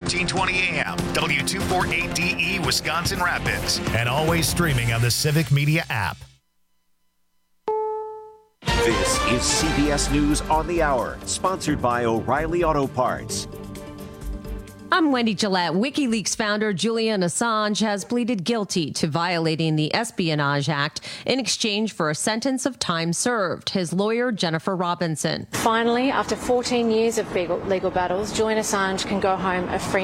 1420 AM, W248DE, Wisconsin Rapids, and always streaming on the Civic Media app. This is CBS News on the Hour, sponsored by O'Reilly Auto Parts. I'm Wendy Gillette. WikiLeaks founder Julian Assange has pleaded guilty to violating the Espionage Act in exchange for a sentence of time served. His lawyer, Jennifer Robinson. Finally, after 14 years of legal battles, Julian Assange can go home a free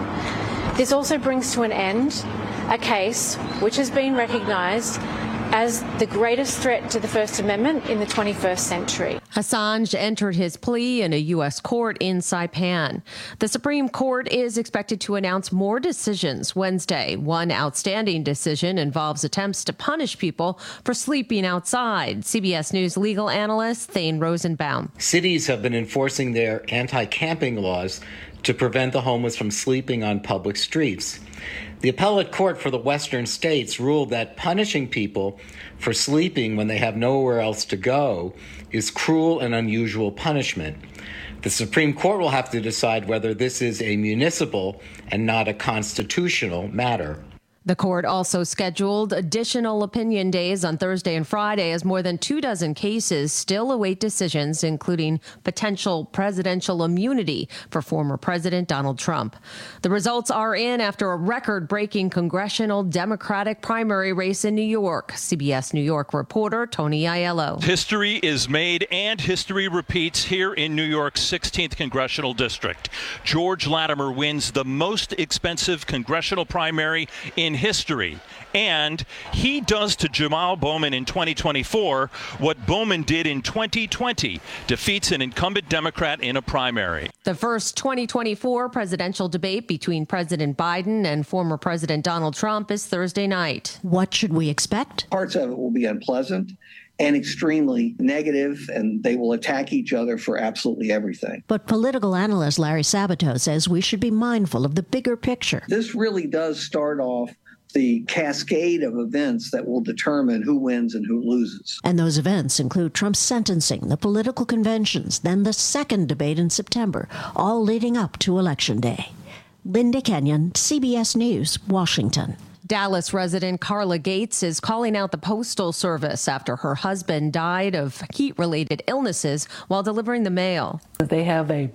man. This also brings to an end a case which has been recognised as the greatest threat to the First Amendment in the 21st century. Assange entered his plea in a U.S. court in Saipan. The Supreme Court is expected to announce more decisions Wednesday. One outstanding decision involves attempts to punish people for sleeping outside. CBS News legal analyst Thane Rosenbaum. Cities have been enforcing their anti-camping laws to prevent the homeless from sleeping on public streets. The appellate court for the western states ruled that punishing people for sleeping when they have nowhere else to go is cruel and unusual punishment. The Supreme Court will have to decide whether this is a municipal and not a constitutional matter. The court also scheduled additional opinion days on Thursday and Friday as more than 24 cases still await decisions, including potential presidential immunity for former President Donald Trump. The results are in after a record-breaking congressional Democratic primary race in New York. CBS New York reporter Tony Aiello. History is made and history repeats here in New York's 16th congressional district. George Latimer wins the most expensive congressional primary in history, and he does to Jamal Bowman in 2024 what Bowman did in 2020, defeats an incumbent Democrat in a primary. The first 2024 presidential debate between President Biden and former President Donald Trump is Thursday night. What should we expect? Parts of it will be unpleasant and extremely negative, and they will attack each other for absolutely everything. But political analyst Larry Sabato says we should be mindful of the bigger picture. This really does start off the cascade of events that will determine who wins and who loses. And those events include Trump's sentencing, the political conventions, then the second debate in September, all leading up to Election Day. Linda Kenyon, CBS News, Washington. Dallas resident Carla Gates is calling out the Postal Service after her husband died of heat-related illnesses while delivering the mail. They have a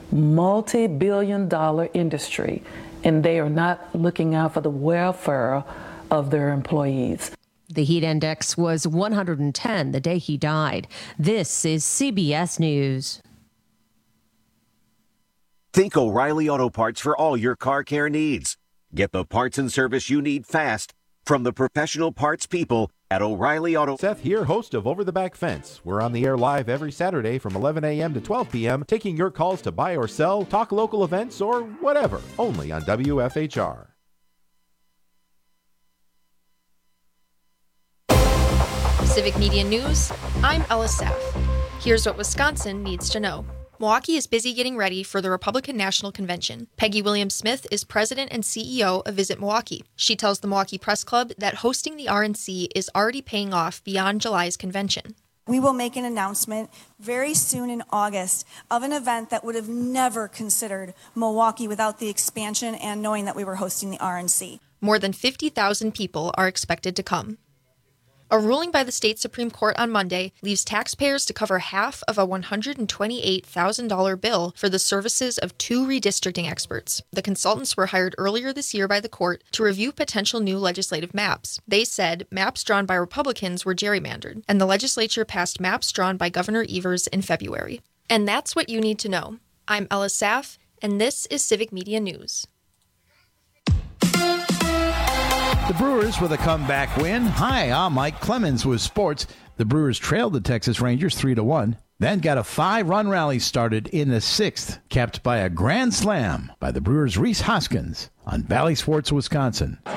multi-billion-dollar industry, and they are not looking out for the welfare of their employees. The heat index was 110 the day he died. This is CBS News. Think O'Reilly Auto Parts for all your car care needs. Get the parts and service you need fast from the professional parts people at O'Reilly Auto. Seth here, host of Over the Back Fence. We're on the air live every Saturday from 11 a.m. to 12 p.m., taking your calls to buy or sell, talk local events, or whatever, only on WFHR. Civic Media News, I'm Ella Saff. Here's what Wisconsin needs to know. Milwaukee is busy getting ready for the Republican National Convention. Peggy Williams-Smith is president and CEO of Visit Milwaukee. She tells the Milwaukee Press Club that hosting the RNC is already paying off beyond July's convention. We will make an announcement very soon in August of an event that would have never considered Milwaukee without the expansion and knowing that we were hosting the RNC. More than 50,000 people are expected to come. A ruling by the state Supreme Court on Monday leaves taxpayers to cover half of a $128,000 bill for the services of 2 redistricting experts. The consultants were hired earlier this year by the court to review potential new legislative maps. They said maps drawn by Republicans were gerrymandered, and the legislature passed maps drawn by Governor Evers in February. And that's what you need to know. I'm Ella Saff, and this is Civic Media News. The Brewers with a comeback win. Hi, I'm Mike Clemens with sports. The Brewers trailed the Texas Rangers 3-1, then got a 5-run rally started in the 6th, capped by a grand slam by the Brewers' Rhys Hoskins on Valley Sports, Wisconsin. His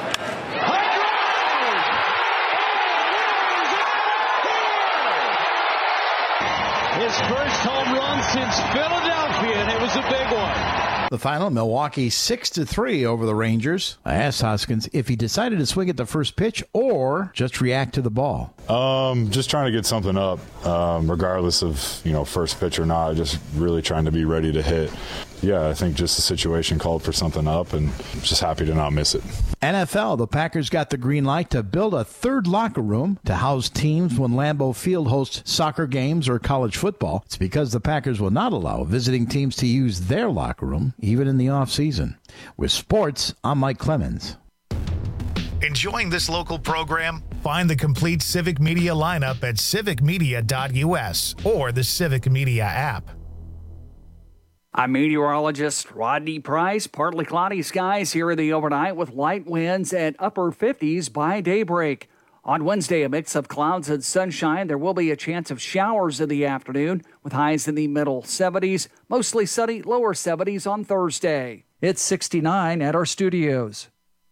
first home run since Philadelphia, and it was a big one. The final, Milwaukee 6-3 over the Rangers. I asked Hoskins if he decided to swing at the first pitch or just react to the ball. Just trying to get something up, regardless of, first pitch or not. Just really trying to be ready to hit. yeah, I think just the situation called for something up, and just happy to not miss it. NFL, the Packers got the green light to build a third locker room to house teams when Lambeau Field hosts soccer games or college football. It's because the Packers will not allow visiting teams to use their locker room, even in the offseason. With sports, I'm Mike Clemens. Enjoying this local program? Find the complete Civic Media lineup at civicmedia.us or the Civic Media app. I'm meteorologist Rodney Price. Partly cloudy skies here in the overnight with light winds at upper 50s by daybreak. On Wednesday, a mix of clouds and sunshine. There will be a chance of showers in the afternoon with highs in the middle 70s. Mostly sunny, lower 70s on Thursday. It's 69 at our studios.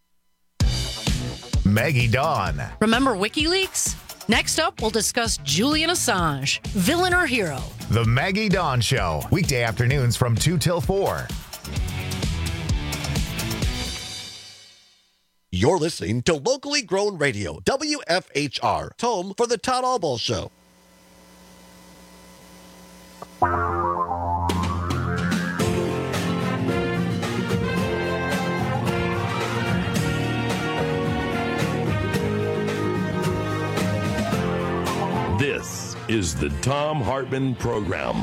Maggie Dawn. Remember WikiLeaks? Next up, we'll discuss Julian Assange, villain or hero. The Maggie Dawn Show, weekday afternoons from 2 till 4. You're listening to locally grown radio, WFHR, home for the Todd Albaugh Show. This is the Thom Hartmann Program.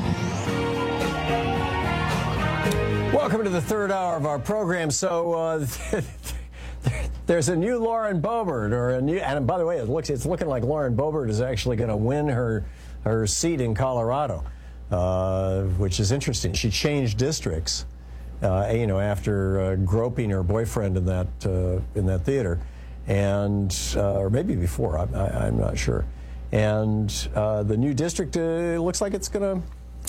Welcome to the third hour of our program. So there's a new Lauren Boebert, and by the way, it's looking like Lauren Boebert is actually going to win her seat in Colorado, which is interesting. She changed districts, after groping her boyfriend in that theater, and or maybe before. I'm not sure. And the new district looks like she's going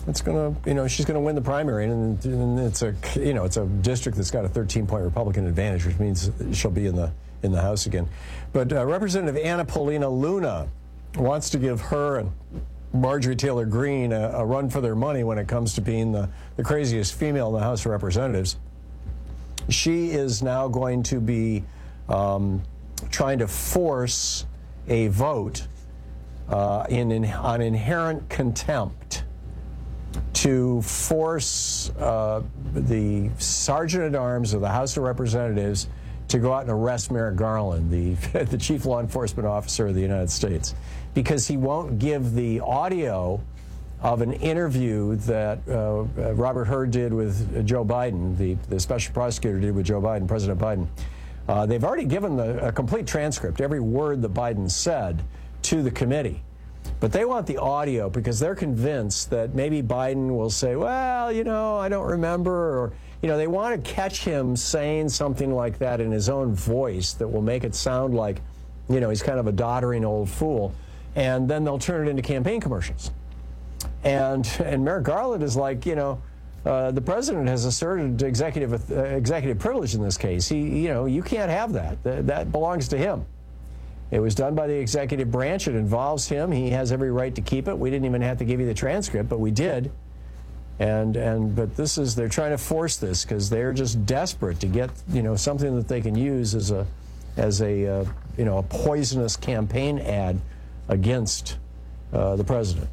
to win the primary, and it's a district that's got a 13-point Republican advantage, which means she'll be in the House again. But Representative Anna Paulina Luna wants to give her and Marjorie Taylor Greene a run for their money when it comes to being the craziest female in the House of Representatives. She is now going to be trying to force a vote on inherent contempt to force the Sergeant-at-Arms of the House of Representatives to go out and arrest Merrick Garland, the Chief Law Enforcement Officer of the United States, because he won't give the audio of an interview that Robert Hur did with Joe Biden, the special prosecutor did with Joe Biden, President Biden. They've already given a complete transcript, every word that Biden said, to the committee. But they want the audio because they're convinced that maybe Biden will say, well, I don't remember, or, they want to catch him saying something like that in his own voice that will make it sound like, he's kind of a doddering old fool. And then they'll turn it into campaign commercials. And Merrick Garland is like, the president has asserted executive privilege in this case. You can't have that. That belongs to him. It was done by the executive branch. It involves him. He has every right to keep it. We didn't even have to give you the transcript, but we did. But they're trying to force this because they're just desperate to get, something that they can use as a poisonous campaign ad against the president.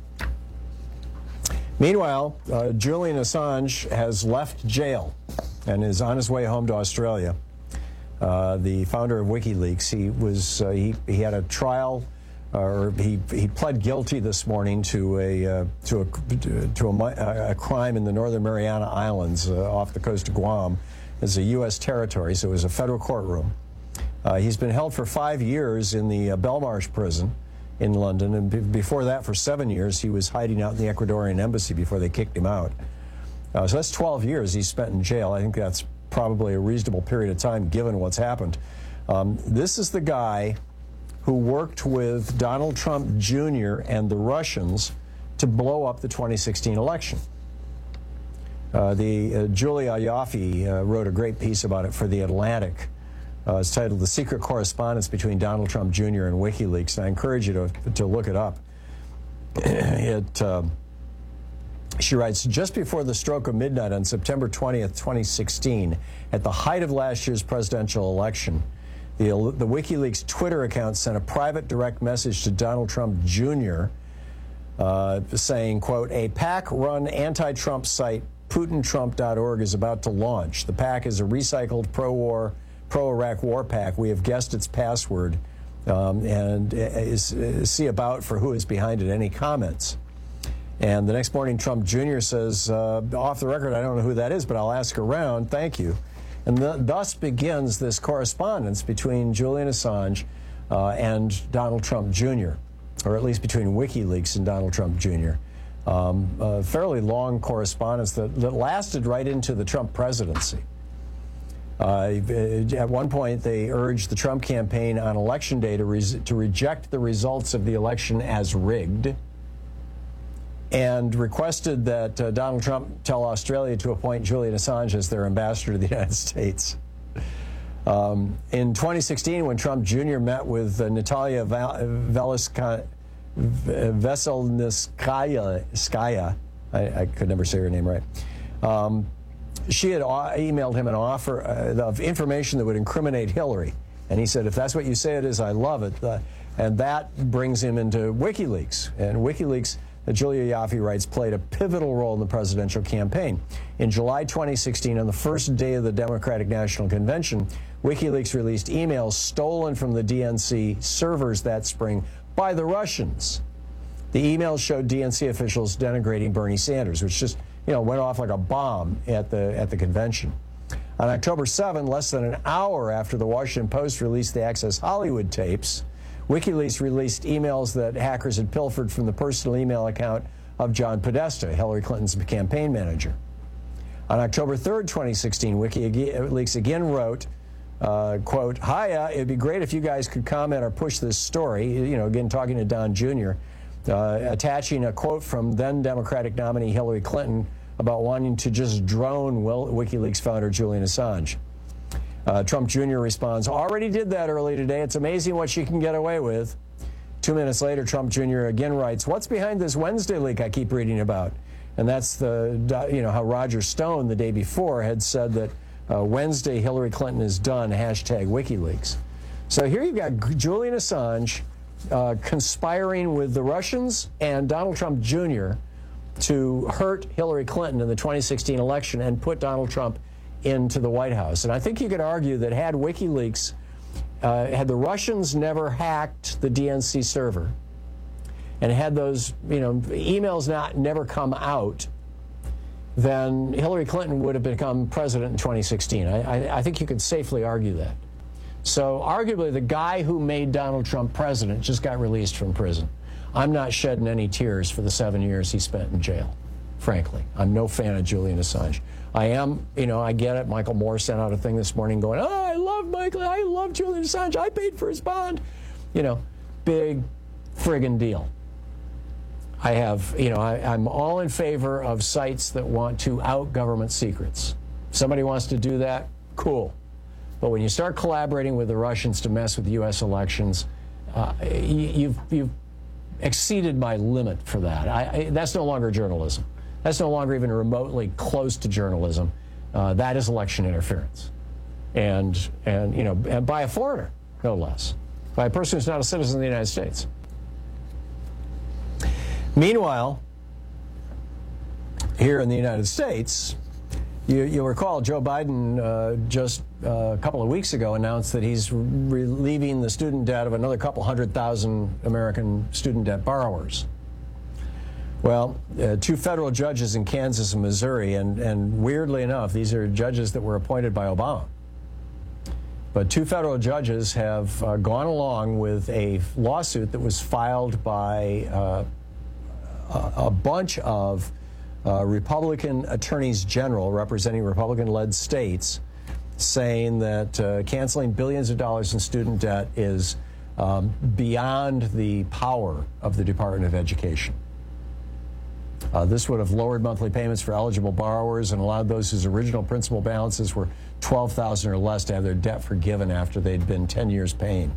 Meanwhile, Julian Assange has left jail and is on his way home to Australia. The founder of WikiLeaks, he had a trial, or he pled guilty this morning to a crime in the Northern Mariana Islands off the coast of Guam. It's a U.S. territory, so it was a federal courtroom. He's been held for 5 years in the Belmarsh prison in London, and before that, for 7 years, he was hiding out in the Ecuadorian embassy before they kicked him out. So that's 12 years he's spent in jail. I think that's probably a reasonable period of time given what's happened. This is the guy who worked with Donald Trump Jr. and the Russians to blow up the 2016 election. Julia Ioffe wrote a great piece about it for The Atlantic. It's titled The Secret Correspondence Between Donald Trump Jr. and WikiLeaks, and I encourage you to look it up. She writes, just before the stroke of midnight on September 20th, 2016, at the height of last year's presidential election, the WikiLeaks Twitter account sent a private direct message to Donald Trump Jr. Saying, quote, a PAC-run anti-Trump site PutinTrump.org is about to launch. The pack is a recycled pro-Iraq war pack. We have guessed its password see about for who is behind it. Any comments? And the next morning, Trump Jr. says, off the record, I don't know who that is, but I'll ask around. Thank you. And thus begins this correspondence between Julian Assange and Donald Trump Jr., or at least between WikiLeaks and Donald Trump Jr. A fairly long correspondence that lasted right into the Trump presidency. At one point, they urged the Trump campaign on Election Day to reject the results of the election as rigged, and requested that Donald Trump tell Australia to appoint Julian Assange as their ambassador to the United States. In 2016, when Trump Jr. met with Natalia Veselnitskaya, I could never say her name right, she had emailed him an offer of information that would incriminate Hillary. And he said, if that's what you say it is, I love it. And that brings him into WikiLeaks. And WikiLeaks, Julia Ioffe writes, played a pivotal role in the presidential campaign. In July 2016, on the first day of the Democratic National Convention, WikiLeaks released emails stolen from the DNC servers that spring by the Russians. The emails showed DNC officials denigrating Bernie Sanders, which just went off like a bomb at the convention. On October 7, less than an hour after the Washington Post released the Access Hollywood tapes, WikiLeaks released emails that hackers had pilfered from the personal email account of John Podesta, Hillary Clinton's campaign manager. On October 3rd, 2016, WikiLeaks again wrote, quote, hiya, it'd be great if you guys could comment or push this story, again talking to Don Jr., attaching a quote from then Democratic nominee Hillary Clinton about wanting to just drone WikiLeaks founder Julian Assange. Trump Jr. responds, already did that early today. It's amazing what she can get away with. 2 minutes later, Trump Jr. again writes, what's behind this Wednesday leak I keep reading about? And that's how Roger Stone the day before had said that Wednesday Hillary Clinton is done, hashtag WikiLeaks. So here you've got Julian Assange conspiring with the Russians and Donald Trump Jr. to hurt Hillary Clinton in the 2016 election and put Donald Trump into the White House. And I think you could argue that had WikiLeaks, had the Russians never hacked the DNC server and had those emails never come out, then Hillary Clinton would have become president in 2016. I think you could safely argue that. So arguably the guy who made Donald Trump president just got released from prison. I'm not shedding any tears for the 7 years he spent in jail, frankly. I'm no fan of Julian Assange. I am, I get it. Michael Moore sent out a thing this morning going, oh, I love Michael. I love Julian Assange. I paid for his bond. Big friggin' deal. I have, I'm all in favor of sites that want to out government secrets. If somebody wants to do that, cool. But when you start collaborating with the Russians to mess with U.S. elections, you've exceeded my limit for that. That's no longer journalism. That's no longer even remotely close to journalism. That is election interference, and by a foreigner, no less, by a person who's not a citizen of the United States. Meanwhile, here in the United States, you'll recall Joe Biden just a couple of weeks ago announced that he's relieving the student debt of another couple 100,000 American student debt borrowers. Well, 2 federal judges in Kansas and Missouri, and weirdly enough, these are judges that were appointed by Obama. But 2 federal judges have gone along with a lawsuit that was filed by a bunch of Republican attorneys general representing Republican-led states, saying that canceling billions of dollars in student debt is beyond the power of the Department of Education. This would have lowered monthly payments for eligible borrowers and allowed those whose original principal balances were $12,000 or less to have their debt forgiven after they'd been 10 years paying.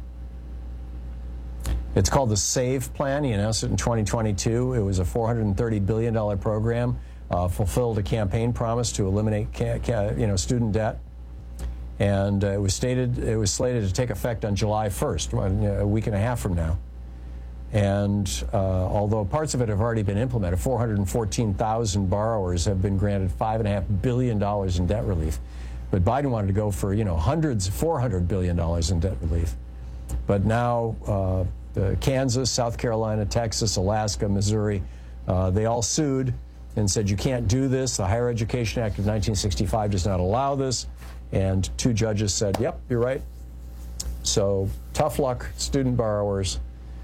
It's called the SAVE Plan. He announced it in 2022. It was a $430 billion program, fulfilled a campaign promise to eliminate student debt. And it was slated to take effect on July 1st, a week and a half from now. And although parts of it have already been implemented, 414,000 borrowers have been granted $5.5 billion in debt relief. But Biden wanted to go for, hundreds, $400 billion in debt relief. But now Kansas, South Carolina, Texas, Alaska, Missouri, they all sued and said, you can't do this. The Higher Education Act of 1965 does not allow this. And 2 judges said, yep, you're right. So tough luck, student borrowers.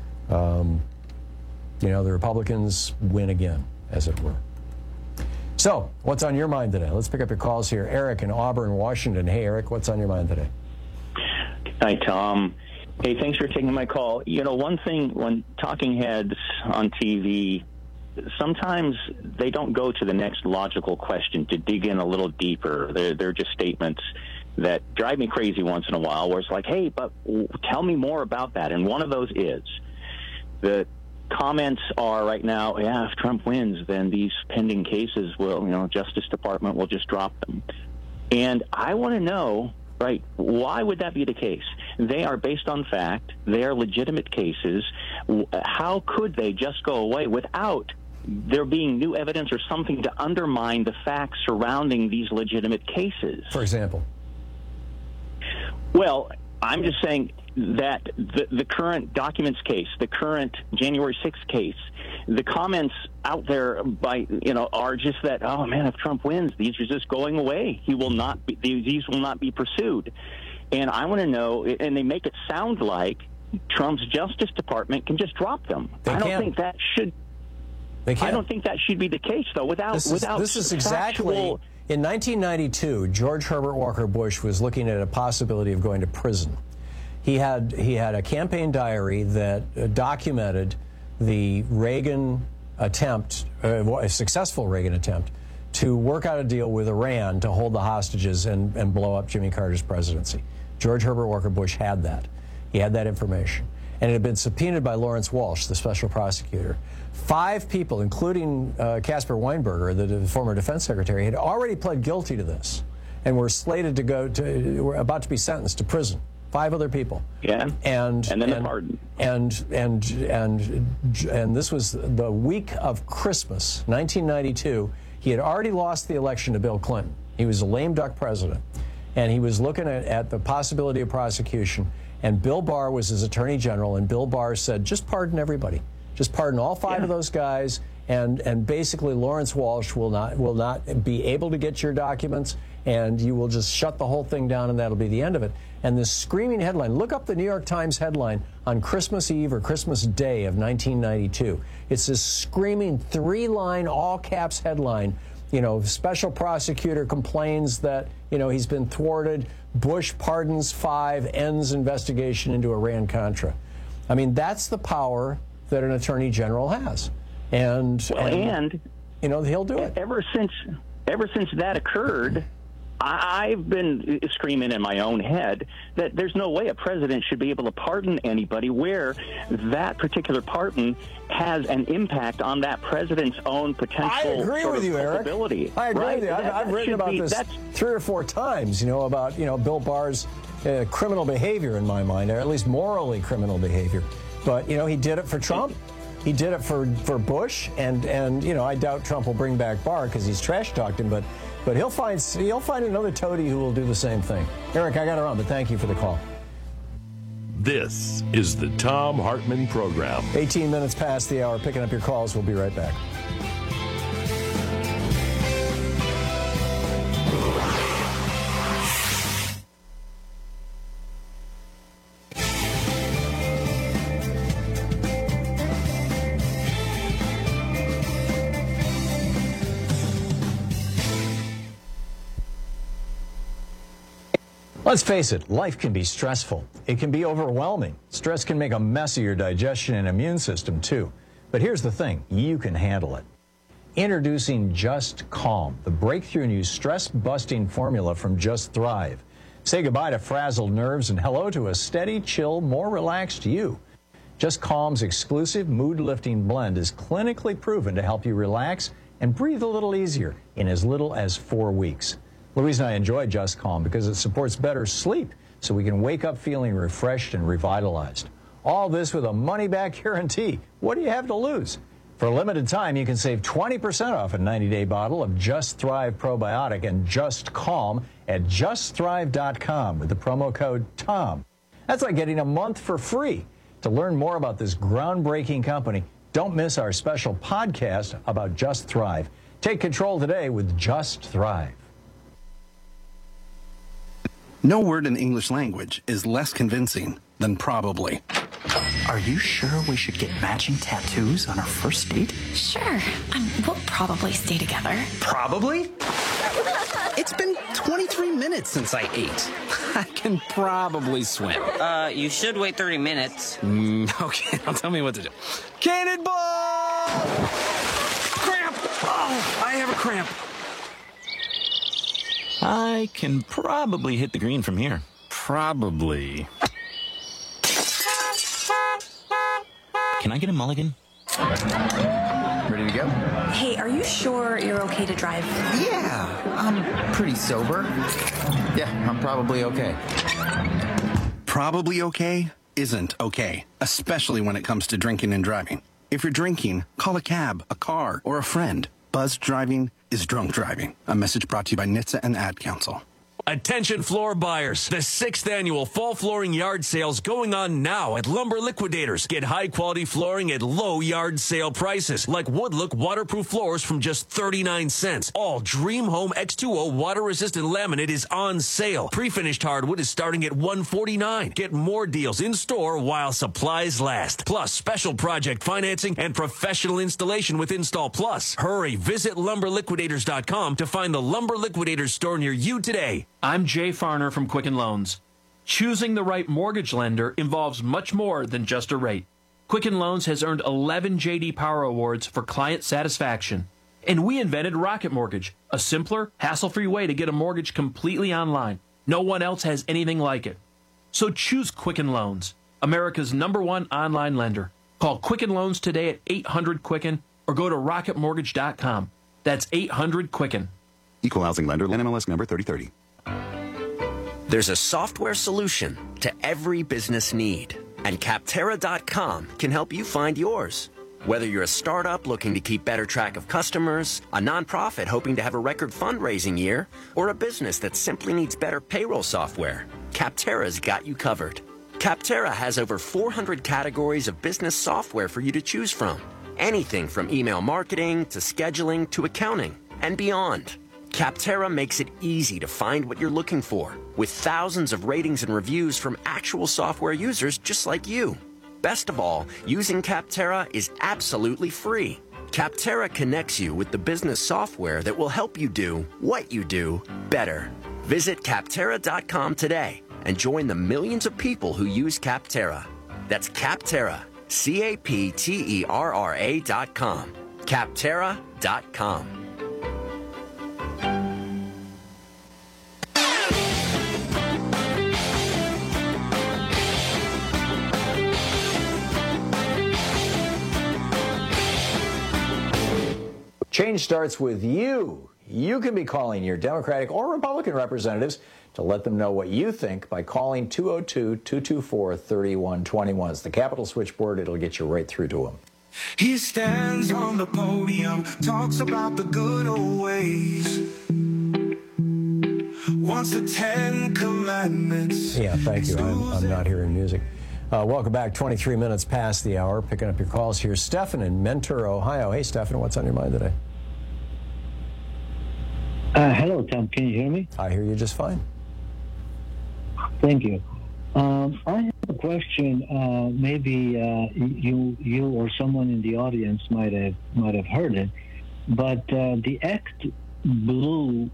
The Republicans win again, as it were. So what's on your mind today? Let's pick up your calls here. Eric in Auburn, Washington. Hey, Eric, what's on your mind today? Hi, Tom. Hey, thanks for taking my call. One thing when talking heads on TV, sometimes they don't go to the next logical question to dig in a little deeper. They're just statements that drive me crazy once in a while, where it's like, hey, but tell me more about that. And one of those is the comments are right now, yeah, if Trump wins, then these pending cases will, Justice Department will just drop them. And I want to know, right, why would that be the case? They are based on fact. They are legitimate cases. How could they just go away without there being new evidence or something to undermine the facts surrounding these legitimate cases? For example? Well, I'm just saying that the current documents case, the current January 6th case, the comments out there by, are just that, oh man, if Trump wins, these are just going away. These will not be pursued. And I want to know, and they make it sound like Trump's Justice Department can just drop them. I don't think that should be the case, though, This is exactly. In 1992, George Herbert Walker Bush was looking at a possibility of going to prison. He had a campaign diary that documented the Reagan attempt, a successful Reagan attempt, to work out a deal with Iran to hold the hostages and blow up Jimmy Carter's presidency. George Herbert Walker Bush had that. He had that information. And it had been subpoenaed by Lawrence Walsh, the special prosecutor. 5 people, including Caspar Weinberger, the former defense secretary, had already pled guilty to this and were slated to were about to be sentenced to prison. 5 other people. Yeah. And then the pardon. And this was the week of Christmas, 1992. He had already lost the election to Bill Clinton. He was a lame duck president. And he was looking at the possibility of prosecution. And Bill Barr was his attorney general. And Bill Barr said, just pardon everybody. Just pardon all 5 of those guys. And basically Lawrence Walsh will not be able to get your documents. And you will just shut the whole thing down, and that'll be the end of it. And this screaming headline, look up the New York Times headline on Christmas Eve or Christmas Day of 1992. It's this screaming 3-line, all-caps headline. Special prosecutor complains that, he's been thwarted. Bush pardons 5, ends investigation into Iran-Contra. I mean, that's the power that an attorney general has. And he'll do it. Ever since that occurred, I've been screaming in my own head that there's no way a president should be able to pardon anybody where that particular pardon has an impact on that president's own potential. I agree with you, Eric. I agree with you. I've written about this 3 or 4 times, about, Bill Barr's criminal behavior in my mind, or at least morally criminal behavior. But, he did it for Trump. He did it for Bush. And I doubt Trump will bring back Barr because he's trash-talked him. But he'll find another toady who will do the same thing. Eric, I got to run, but thank you for the call. This is the Thom Hartmann Program. 18 minutes past the hour. Picking up your calls. We'll be right back. Let's face it, life can be stressful. It can be overwhelming. Stress can make a mess of your digestion and immune system, too. But here's the thing, you can handle it. Introducing Just Calm, the breakthrough new stress-busting formula from Just Thrive. Say goodbye to frazzled nerves and hello to a steady, chill, more relaxed you. Just Calm's exclusive mood-lifting blend is clinically proven to help you relax and breathe a little easier in as little as 4 weeks. Louise and I enjoy Just Calm because it supports better sleep so we can wake up feeling refreshed and revitalized. All this with a money-back guarantee. What do you have to lose? For a limited time, you can save 20% off a 90-day bottle of Just Thrive Probiotic and Just Calm at justthrive.com with the promo code TOM. That's like getting a month for free. To learn more about this groundbreaking company, don't miss our special podcast about Just Thrive. Take control today with Just Thrive. No word in the English language is less convincing than probably. Are you sure we should get matching tattoos on our first date? Sure. We'll probably stay together. Probably? It's been 23 minutes since I ate. I can probably swim. You should wait 30 minutes. Okay, now tell me what to do. Cannonball! Cramp! Oh, I have a cramp. I can probably hit the green from here. Probably. Can I get a mulligan? Ready to go? Hey, are you sure you're okay to drive? Yeah, I'm pretty sober. Yeah, I'm probably okay. Probably okay isn't okay, especially when it comes to drinking and driving. If you're drinking, call a cab, a car, or a friend. Buzzed driving is drunk driving. A message brought to you by NHTSA and Ad Council. Attention floor buyers. The 6th annual fall flooring yard sale is going on now at Lumber Liquidators. Get high quality flooring at low yard sale prices, like Woodlook waterproof floors from just 39 cents. All Dream Home X2O water resistant laminate is on sale. Pre-finished hardwood is starting at $149. Get more deals in store while supplies last. Plus special project financing and professional installation with Install Plus. Hurry, visit lumberliquidators.com to find the Lumber Liquidators store near you today. I'm Jay Farner from Quicken Loans. Choosing the right mortgage lender involves much more than just a rate. Quicken Loans has earned 11 J.D. Power Awards for client satisfaction. And we invented Rocket Mortgage, a simpler, hassle-free way to get a mortgage completely online. No one else has anything like it. So choose Quicken Loans, America's #1 online lender. Call Quicken Loans today at 800-QUICKEN or go to rocketmortgage.com. That's 800-QUICKEN. Equal housing lender, NMLS number 3030. There's a software solution to every business need, and Capterra.com can help you find yours. Whether you're a startup looking to keep better track of customers, a nonprofit hoping to have a record fundraising year, or a business that simply needs better payroll software, Capterra's got you covered. Capterra has over 400 categories of business software for you to choose from. Anything from email marketing to scheduling to accounting and beyond. Capterra makes it easy to find what you're looking for, with thousands of ratings and reviews from actual software users just like you. Best of all, using Capterra is absolutely free. Capterra connects you with the business software that will help you do what you do better. Visit Capterra.com today and join the millions of people who use Capterra. That's Capterra, Capterra.com. Capterra.com. Change starts with you. You can be calling your Democratic or Republican representatives to let them know what you think by calling 202-224-3121. It's the Capitol switchboard. It'll get you right through to them. He stands on the podium, talks about the good old ways. Wants the 10 commandments. Yeah, thank you. I'm not hearing music. Welcome back. 23 minutes past the hour. Picking up your calls here. Stephen in Mentor, Ohio. Hey, Stephen, what's on your mind today? Hello, Tom. Can you hear me? I hear you just fine. Thank you. I have a question. Maybe you or someone in the audience might have heard it, but the Act Blue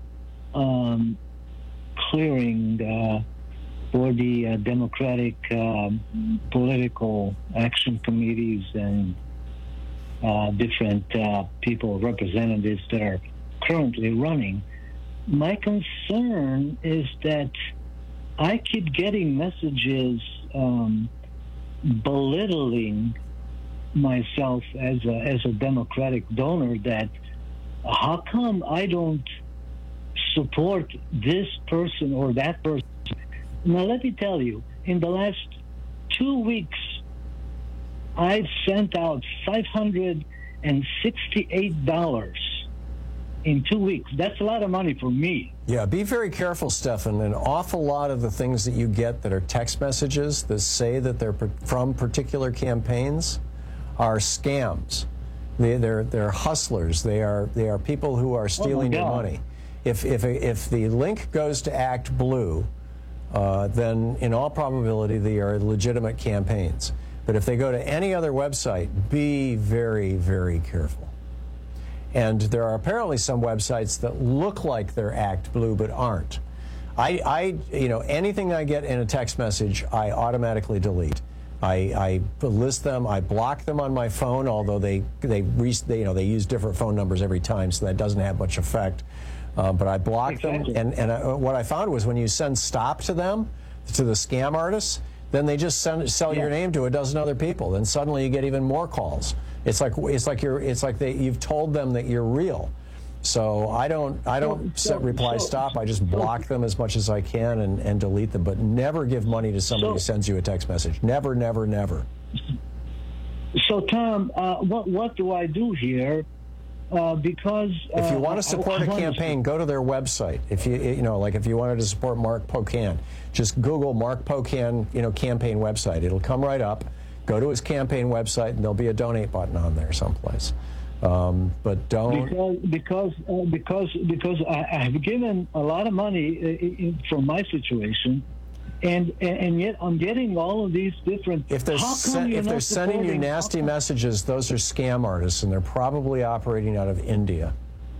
clearing for the Democratic political action committees and different people, representatives that are currently running. My concern is that I keep getting messages belittling myself as a Democratic donor, that how come I don't support this person or that person. Now, let me tell you, in the last 2 weeks, I sent out $568 in 2 weeks. That's a lot of money for me. Yeah, be very careful, Stefan. An awful lot of the things that you get that are text messages that say that they're from particular campaigns are scams. They're hustlers. They are people who are stealing your money. If the link goes to Act Blue, then in all probability they are legitimate campaigns. But if they go to any other website, be very, very careful. And there are apparently some websites that look like they're Act Blue but aren't. Anything I get in a text message, I automatically delete. I list them. I block them on my phone, although they use different phone numbers every time, so that doesn't have much effect. But I block them. And what I found was when you send stop to them, to the scam artists, then they just sell your name to a dozen other people. Then suddenly you get even more calls. It's like you've told them that you're real. So I don't reply stop. I just block them as much as I can and delete them. But never give money to somebody who sends you a text message. Never, never, never. So Tom, what do I do here? Because if you want to support a campaign, go to their website. If if you wanted to support Mark Pocan, just Google Mark Pocan, campaign website. It'll come right up. Go to his campaign website, and there'll be a donate button on there someplace. But don't because I have given a lot of money from my situation. And yet I'm getting all of these different. If they're sending you nasty messages, those are scam artists, and they're probably operating out of India.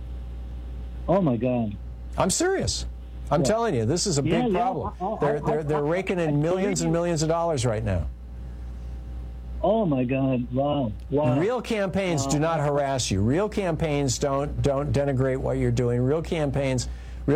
Oh my God! I'm serious. I'm telling you, this is a big problem. They're raking in millions and millions of dollars right now. Oh my God! Wow! Real campaigns do not harass you. Real campaigns don't denigrate what you're doing. Real campaigns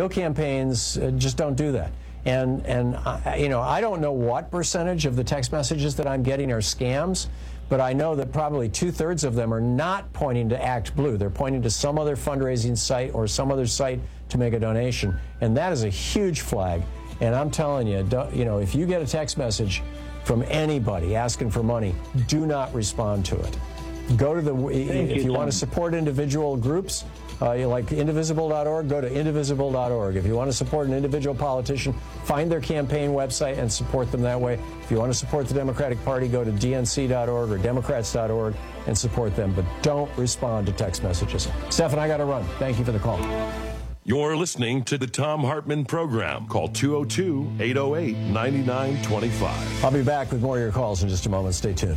just don't do that. And I don't know what percentage of the text messages that I'm getting are scams, but I know that probably 2/3 of them are not pointing to Act Blue. They're pointing to some other fundraising site or some other site to make a donation, and that is a huge flag. And I'm telling you, if you get a text message from anybody asking for money, do not respond to it. Go to if you want to support individual groups, like indivisible.org, go to indivisible.org. If you want to support an individual politician, find their campaign website and support them that way. If you want to support the Democratic Party, go to dnc.org or democrats.org and support them. But don't respond to text messages. Stephan, I got to run. Thank you for the call. You're listening to the Thom Hartmann Program. Call 202-808-9925. I'll be back with more of your calls in just a moment. Stay tuned.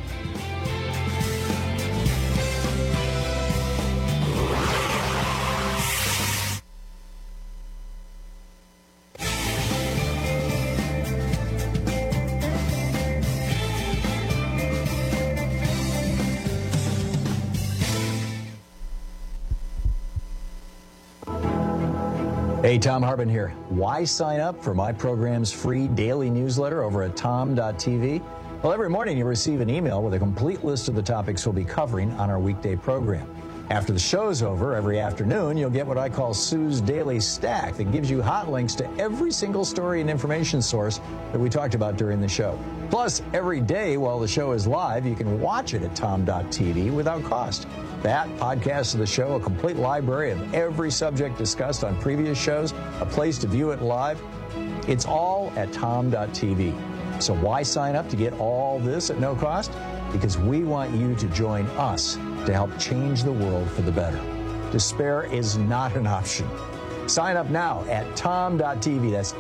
Hey, Thom Hartmann here. Why sign up for my program's free daily newsletter over at tom.tv? Well, every morning you receive an email with a complete list of the topics we'll be covering on our weekday program. After the show's over, every afternoon, you'll get what I call Sue's Daily Stack that gives you hot links to every single story and information source that we talked about during the show. Plus, every day while the show is live, you can watch it at tom.tv without cost. That, podcasts of the show, a complete library of every subject discussed on previous shows, a place to view it live. It's all at tom.tv. So why sign up to get all this at no cost? Because we want you to join us to help change the world for the better. Despair is not an option. Sign up now at tom.tv. That's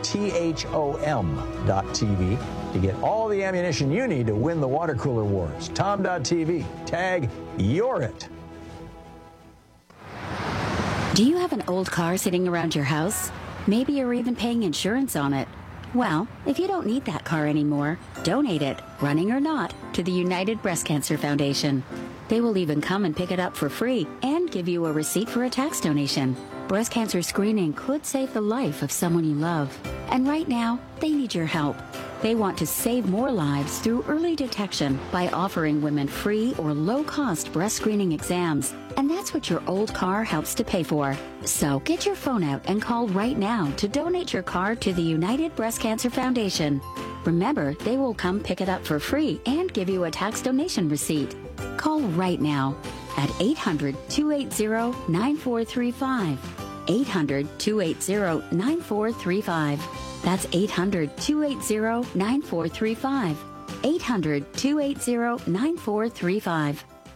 THOM.tv to get all the ammunition you need to win the water cooler wars. Tom.tv. Tag You're It. Do you have an old car sitting around your house? Maybe you're even paying insurance on it. Well, if you don't need that car anymore, donate it, running or not, to the United Breast Cancer Foundation. They will even come and pick it up for free and give you a receipt for a tax donation. Breast cancer screening could save the life of someone you love. And right now, they need your help. They want to save more lives through early detection by offering women free or low-cost breast screening exams. And that's what your old car helps to pay for. So get your phone out and call right now to donate your car to the United Breast Cancer Foundation. Remember, they will come pick it up for free and give you a tax donation receipt. Call right now at 800-280-9435. 800-280-9435. That's 800-280-9435. 800-280-9435.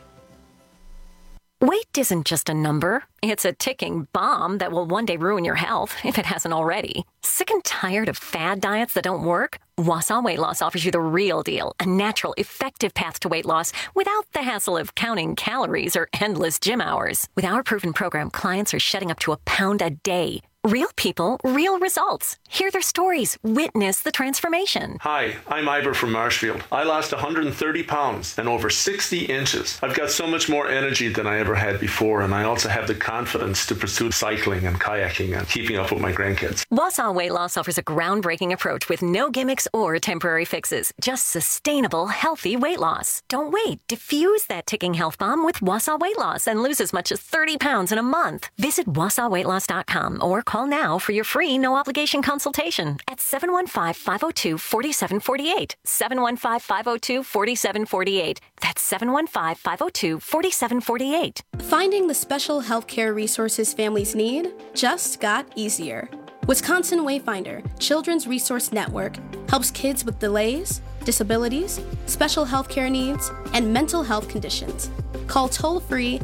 Weight isn't just a number. It's a ticking bomb that will one day ruin your health, if it hasn't already. Sick and tired of fad diets that don't work? Wausau Weight Loss offers you the real deal, a natural, effective path to weight loss without the hassle of counting calories or endless gym hours. With our proven program, clients are shedding up to a pound a day. Real people, real results. Hear their stories. Witness the transformation. Hi, I'm Ivor from Marshfield. I lost 130 pounds and over 60 inches. I've got so much more energy than I ever had before, and I also have the confidence to pursue cycling and kayaking and keeping up with my grandkids. Wausau Weight Loss offers a groundbreaking approach with no gimmicks or temporary fixes. Just sustainable, healthy weight loss. Don't wait. Diffuse that ticking health bomb with Wausau Weight Loss and lose as much as 30 pounds in a month. Visit WausauWeightLoss.com or call now for your free no-obligation consultation at 715-502-4748. 715-502-4748. That's 715-502-4748. Finding the special healthcare resources families need just got easier. Wisconsin Wayfinder Children's Resource Network helps kids with delays, disabilities, special healthcare needs, and mental health conditions. Call toll-free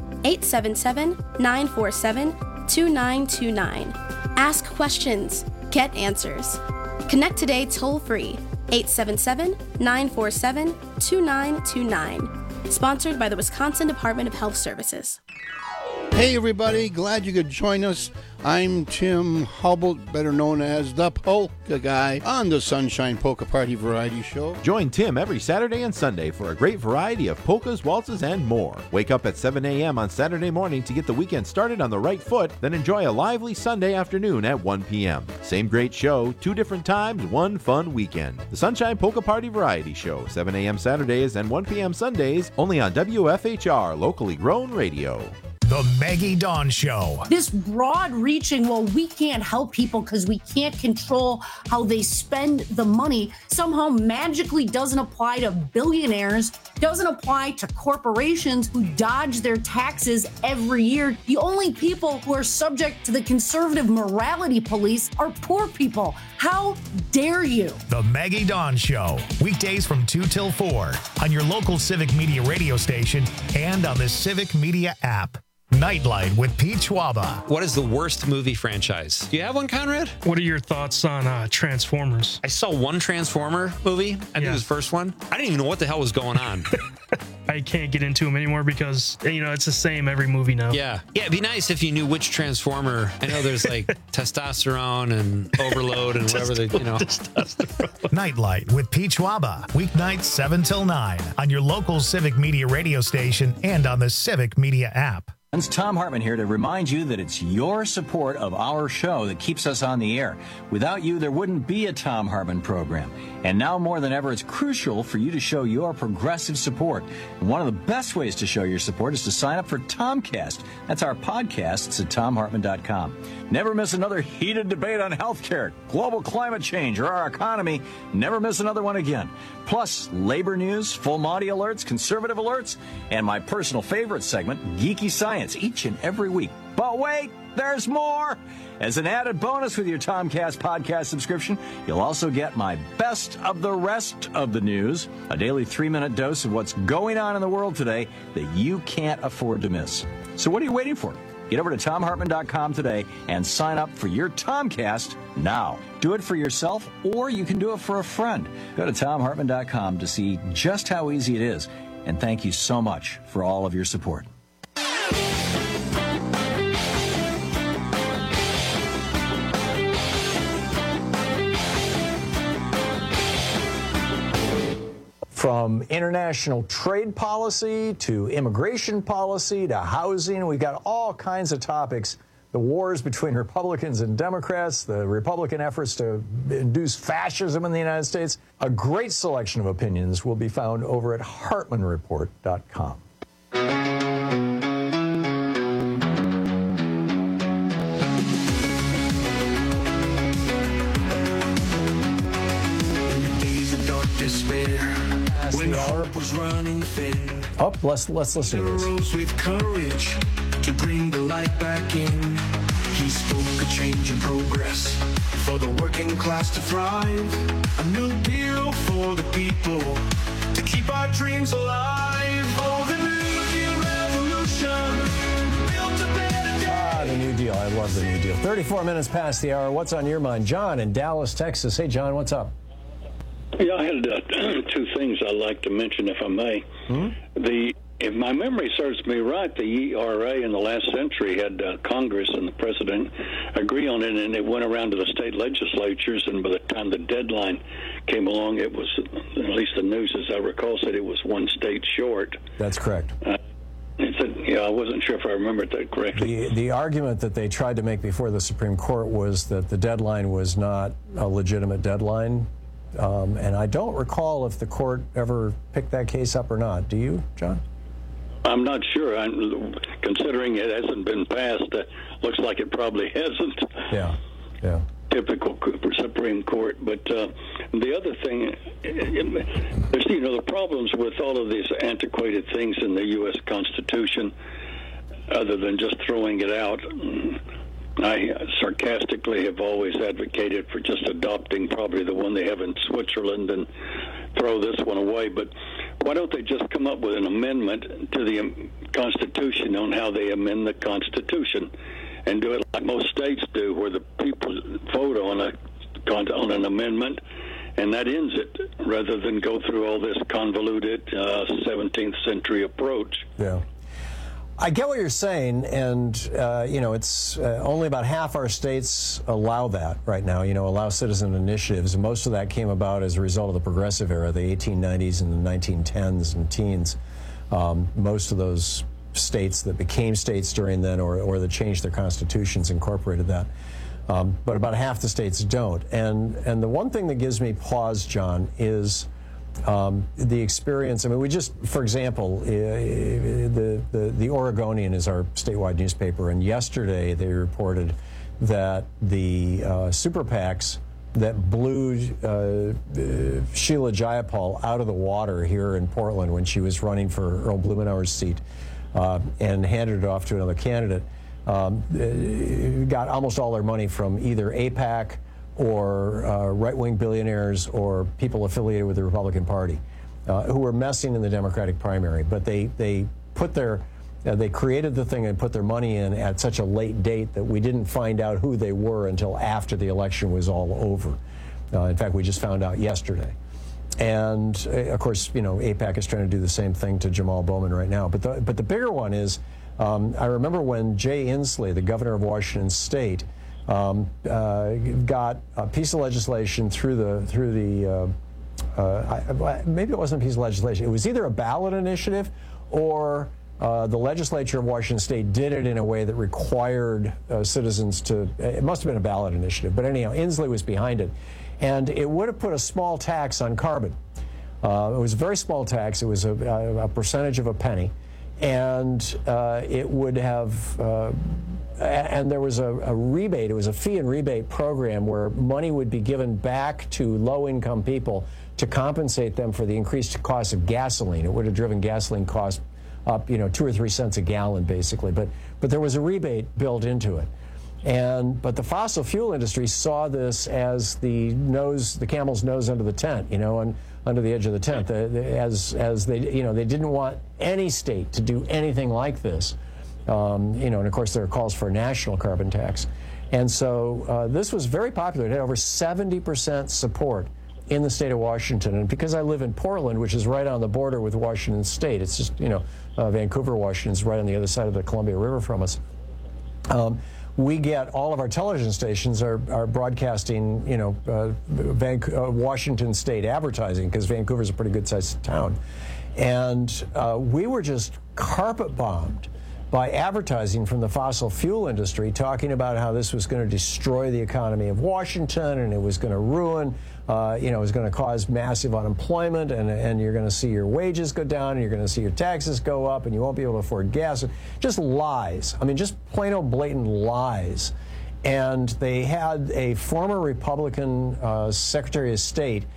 877-947-2929. Ask questions. Get answers. Connect today toll-free 877-947-2929. Sponsored by the Wisconsin Department of Health Services. Hey everybody, glad you could join us. I'm Tim Hubble, better known as the Polka Guy, on the Sunshine Polka Party Variety Show. Join Tim every Saturday and Sunday for a great variety of polkas, waltzes, and more. Wake up at 7 a.m. on Saturday morning to get the weekend started on the right foot, then enjoy a lively Sunday afternoon at 1 p.m. Same great show, 2 different times, 1 fun weekend. The Sunshine Polka Party Variety Show, 7 a.m. Saturdays and 1 p.m. Sundays, only on WFHR, locally grown radio. The Maggie Dawn Show. This broad-reaching, well, we can't help people because we can't control how they spend the money, somehow magically doesn't apply to billionaires, doesn't apply to corporations who dodge their taxes every year. The only people who are subject to the conservative morality police are poor people. How dare you? The Maggie Dawn Show. Weekdays from 2 till 4 on your local Civic Media radio station and on the Civic Media app. Nightlight with Pete Schwaba. What is the worst movie franchise? Do you have one, Conrad? What are your thoughts on Transformers? I saw one Transformer movie. I think it was the first one. I didn't even know what the hell was going on. I can't get into them anymore because, it's the same every movie now. Yeah. Yeah, it'd be nice if you knew which Transformer. I know there's like testosterone and overload and whatever Nightlight with Pete Schwaba. Weeknights 7 till 9 on your local Civic Media radio station and on the Civic Media app. It's Tom Hartman here to remind you that it's your support of our show that keeps us on the air. Without you, there wouldn't be a Tom Hartman program. And now more than ever, it's crucial for you to show your progressive support. And one of the best ways to show your support is to sign up for Tomcast. That's our podcast. It's at TomHartman.com. Never miss another heated debate on healthcare, global climate change, or our economy. Never miss another one again. Plus, labor news, full Monty alerts, conservative alerts, and my personal favorite segment, Geeky Science, each and every week. But wait, there's more! As an added bonus with your Tomcast podcast subscription, you'll also get my best of the rest of the news, a daily 3-minute dose of what's going on in the world today that you can't afford to miss. So what are you waiting for? Get over to TomHartman.com today and sign up for your Tomcast now. Do it for yourself, or you can do it for a friend. Go to TomHartman.com to see just how easy it is. And thank you so much for all of your support. From international trade policy to immigration policy to housing, we've got all kinds of topics. The wars between Republicans and Democrats, the Republican efforts to induce fascism in the United States. A great selection of opinions will be found over at HartmanReport.com. despair. When hope was running thin. Oh, let's listen to this. Rose with courage to bring the light back in. He spoke a change in progress for the working class to thrive. A new deal for the people to keep our dreams alive. Oh, the New Deal revolution built a better day. The New Deal. I love the New Deal. 34 minutes past the hour. What's on your mind? John in Dallas, Texas. Hey, John, what's up? Yeah, I had two things I'd like to mention, if I may. If my memory serves me right, the ERA in the last century had Congress and the president agree on it, and it went around to the state legislatures, and by the time the deadline came along, it was, at least the news, as I recall, said it was one state short. That's correct. I wasn't sure if I remembered that correctly. The argument that they tried to make before the Supreme Court was that the deadline was not a legitimate deadline. And I don't recall if the court ever picked that case up or not. Do you, John? I'm not sure. Considering it hasn't been passed, looks like it probably hasn't. Yeah. Typical Supreme Court. But the other thing, there's, the problems with all of these antiquated things in the U.S. Constitution, other than just throwing it out. I sarcastically have always advocated for just adopting probably the one they have in Switzerland and throw this one away. But why don't they just come up with an amendment to the Constitution on how they amend the Constitution and do it like most states do, where the people vote on an amendment and that ends it, rather than go through all this convoluted 17th century approach. Yeah. I get what you're saying, and, it's only about half our states allow that right now, allow citizen initiatives. And most of that came about as a result of the progressive era, the 1890s and the 1910s and teens. Most of those states that became states during then or that changed their constitutions incorporated that. But about half the states don't. And the one thing that gives me pause, John, is the experience. I mean, we just, for example, the Oregonian is our statewide newspaper, and yesterday they reported that the super PACs that blew Sheila Jayapal out of the water here in Portland when she was running for Earl Blumenauer's seat and handed it off to another candidate, got almost all their money from either AIPAC or right-wing billionaires or people affiliated with the Republican Party who were messing in the Democratic primary. But they put they created the thing and put their money in at such a late date that we didn't find out who they were until after the election was all over. In fact, we just found out yesterday. And of course, AIPAC is trying to do the same thing to Jamal Bowman right now. But the bigger one is, I remember when Jay Inslee, the governor of Washington State, got a piece of legislation through the maybe it wasn't a piece of legislation. It was either a ballot initiative or the legislature of Washington State did it in a way that required citizens to. It must have been a ballot initiative, but anyhow, Inslee was behind it, and it would have put a small tax on carbon. It was a very small tax. It was a percentage of a penny, and it would have. And there was a rebate. It was a fee and rebate program where money would be given back to low-income people to compensate them for the increased cost of gasoline. It would have driven gasoline costs up, 2 or 3 cents a gallon, basically. But there was a rebate built into it. But the fossil fuel industry saw this as the camel's nose under the tent, and under the edge of the tent, as they, they didn't want any state to do anything like this. And of course there are calls for a national carbon tax. And so this was very popular. It had over 70% support in the state of Washington. And because I live in Portland, which is right on the border with Washington State, it's just, Vancouver, Washington is right on the other side of the Columbia River from us. We get all of our television stations are broadcasting, Washington State advertising, because Vancouver's a pretty good-sized town. And we were just carpet bombed by advertising from the fossil fuel industry, talking about how this was going to destroy the economy of Washington, and it was going to ruin, it was going to cause massive unemployment, and you're going to see your wages go down, and you're going to see your taxes go up, and you won't be able to afford gas. Just lies. I mean, just plain old blatant lies. And they had a former Republican Secretary of State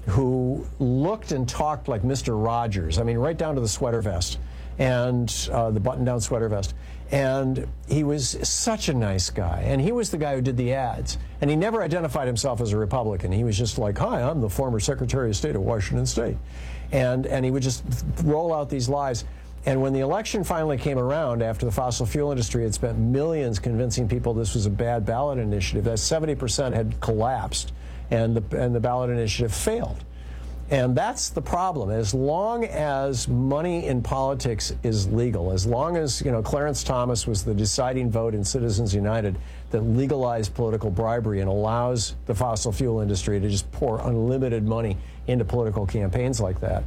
who looked and talked like Mr. Rogers. I mean, right down to the sweater vest and the button-down sweater vest. And he was such a nice guy. And he was the guy who did the ads. And he never identified himself as a Republican. He was just like, hi, I'm the former Secretary of State of Washington State. And he would just roll out these lies. And when the election finally came around, after the fossil fuel industry had spent millions convincing people this was a bad ballot initiative, that 70% had collapsed, and the ballot initiative failed. And that's the problem. As long as money in politics is legal, as long as, Clarence Thomas was the deciding vote in Citizens United that legalized political bribery and allows the fossil fuel industry to just pour unlimited money into political campaigns like that,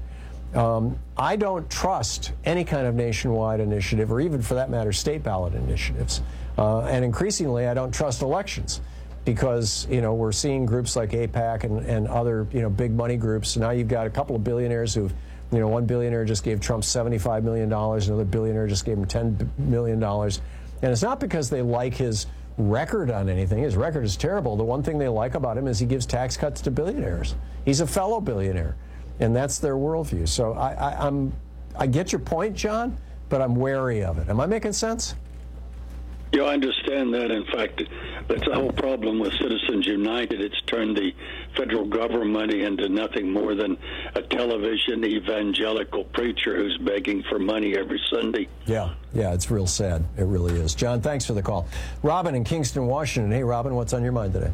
I don't trust any kind of nationwide initiative, or even for that matter, state ballot initiatives. And increasingly, I don't trust elections. Because, we're seeing groups like AIPAC and other, big money groups. Now you've got a couple of billionaires who've, one billionaire just gave Trump $75 million. Another billionaire just gave him $10 million. And it's not because they like his record on anything. His record is terrible. The one thing they like about him is he gives tax cuts to billionaires. He's a fellow billionaire. And that's their worldview. So I get your point, John, but I'm wary of it. Am I making sense? Yeah, I understand that. In fact, that's the whole problem with Citizens United. It's turned the federal government into nothing more than a television evangelical preacher who's begging for money every Sunday. Yeah, it's real sad. It really is. John, thanks for the call. Robin in Kingston, Washington. Hey, Robin, what's on your mind today?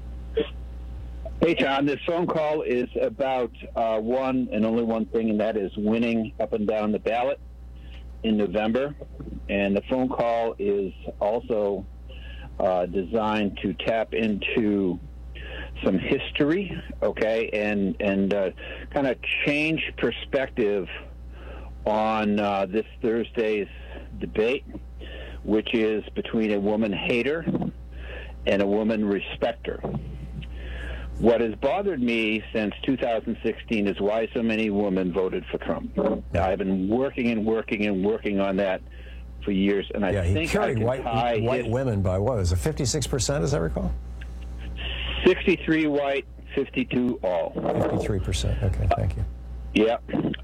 Hey, John, this phone call is about one and only one thing, and that is winning up and down the ballot in November. And the phone call is also designed to tap into some history, okay, and kind of change perspective on this Thursday's debate, which is between a woman hater and a woman respecter. What has bothered me since 2016 is why so many women voted for Trump. I've been working on that for years, and I think he carried white women by what was it, 56%, as I recall? 63 white, 52 all. 53%. Okay, thank you. Yeah.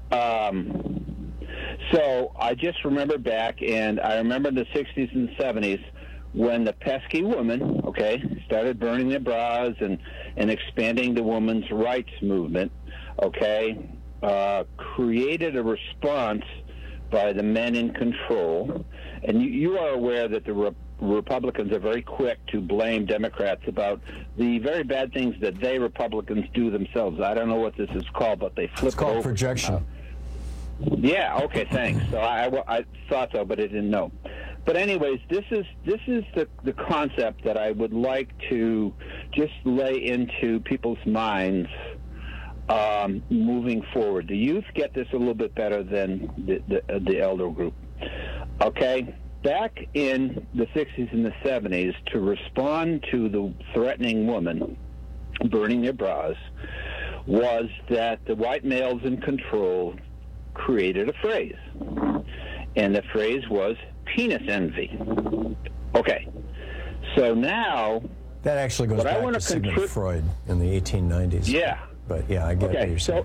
So I just remember back, and I remember the 60s and 70s when the pesky woman, okay, started burning their bras and expanding the women's rights movement, okay, created a response by the men in control. And you are aware that the Republicans are very quick to blame Democrats about the very bad things that they Republicans do themselves. I don't know what this is called, but they flip it over. It's called projection. Yeah, okay, thanks. So I thought so, but I didn't know. But anyways, this is the concept that I would like to just lay into people's minds moving forward. The youth get this a little bit better than the elder group. Okay, back in the 60s and the 70s, to respond to the threatening woman burning their bras was that the white males in control created a phrase, and the phrase was penis envy. Okay, so now that actually goes back to Sigmund Freud in the 1890s. Yeah, but yeah, I get what you're saying.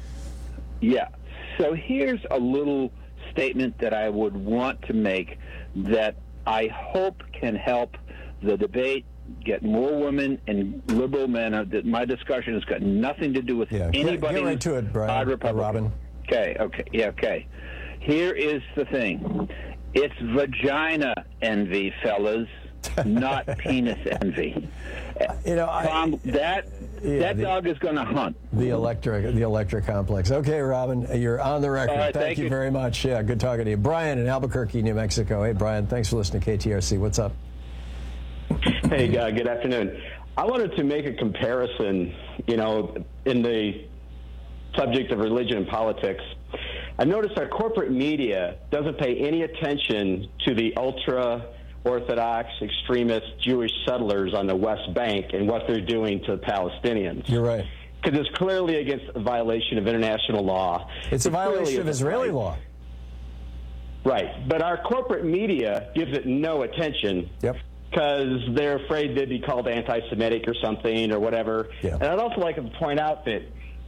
So here's a little statement that I would want to make that I hope can help the debate get more women and liberal men. My discussion has got nothing to do with anybody. Get right to it, Brian. Robin. Okay. Here is the thing. It's vagina envy, fellas, not penis envy. Tom, that dog is going to hunt. The electric complex. Okay, Robin, you're on the record. Right, thank you very much. Yeah, good talking to you. Brian in Albuquerque, New Mexico. Hey, Brian, thanks for listening to KTRC. What's up? Hey, good afternoon. I wanted to make a comparison, in the subject of religion and politics. I've noticed our corporate media doesn't pay any attention to the ultra-Orthodox, extremist Jewish settlers on the West Bank and what they're doing to the Palestinians. You're right. Because it's clearly against a violation of international law. It's a violation of Israeli law. Right. But our corporate media gives it no attention. Yep. Because they're afraid they'd be called anti-Semitic or something or whatever. Yeah. And I'd also like to point out that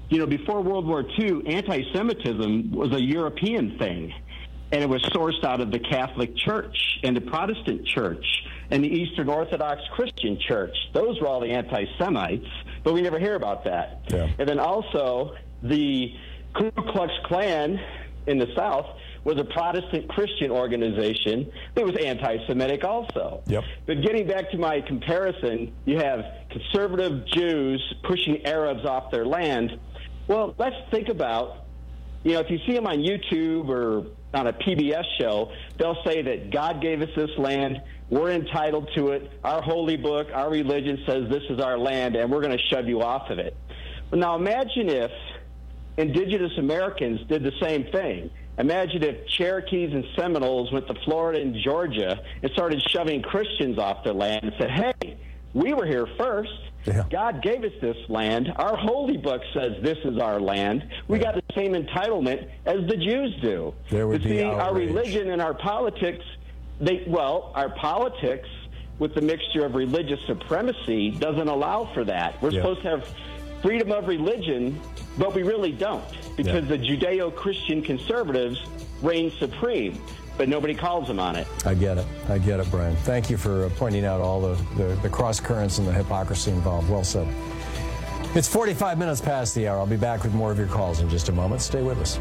before World War II, anti-Semitism was a European thing, and it was sourced out of the Catholic Church and the Protestant Church and the Eastern Orthodox Christian Church. Those were all the anti-Semites, but we never hear about that. Yeah. And then also the Ku Klux Klan in the South was a Protestant Christian organization that was anti-Semitic also. Yep. But getting back to my comparison, you have conservative Jews pushing Arabs off their land. Well, let's think about, if you see them on YouTube or on a PBS show, they'll say that God gave us this land, we're entitled to it, our holy book, our religion says this is our land, and we're going to shove you off of it. But now imagine if indigenous Americans did the same thing. Imagine if Cherokees and Seminoles went to Florida and Georgia and started shoving Christians off their land and said, hey, we were here first. Yeah. God gave us this land. Our holy book says this is our land. We got the same entitlement as the Jews do. There would be our outrage. religion and our politics, our politics with the mixture of religious supremacy doesn't allow for that. We're supposed to have freedom of religion, but we really don't, because the Judeo-Christian conservatives reign supreme, but nobody calls them on it. I get it, Brian. Thank you for pointing out all the cross currents and the hypocrisy involved. Well said. It's 45 minutes past the hour. I'll be back with more of your calls in just a moment. Stay with us.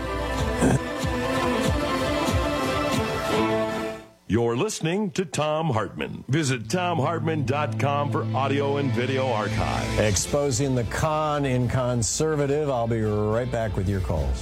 You're listening to Thom Hartmann. Visit ThomHartmann.com for audio and video archive. Exposing the con in conservative. I'll be right back with your calls.